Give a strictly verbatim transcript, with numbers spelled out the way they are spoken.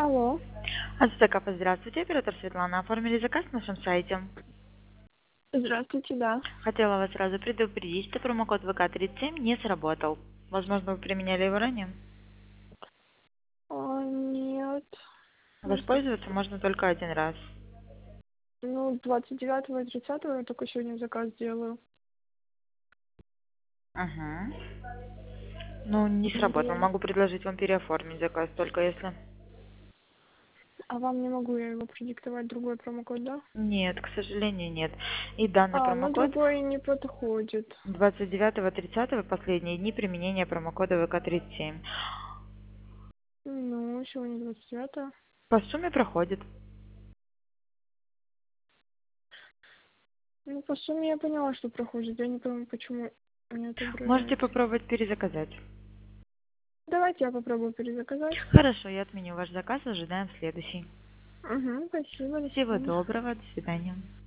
Алло. Ацтекаф, здравствуйте, оператор Светлана. Оформили заказ на нашем сайте. Здравствуйте, да. Хотела вас сразу предупредить, что промокод вэ ка тридцать семь не сработал. Возможно, вы применяли его ранее. А, нет. Воспользоваться можно только один раз. Ну, двадцать девятого и тридцатого я только сегодня заказ делаю. Угу. Ну, не сработал. И... Могу предложить вам переоформить заказ, только если... А вам не могу я его продиктовать, другой промокод, да? Нет, к сожалению, нет. И данный А, ну промокод другой не подходит. двадцать девятого тридцатого последние дни применения промокода вэ ка тридцать семь. Ну, сегодня двадцать девятое. По сумме проходит. Ну, по сумме я поняла, что проходит. Я не понимаю, почему не Можете отображается. попробовать перезаказать. Давайте я попробую перезаказать. Хорошо, я отменю ваш заказ, ожидаем следующий. Угу, спасибо, до Всего свидания. доброго, до свидания.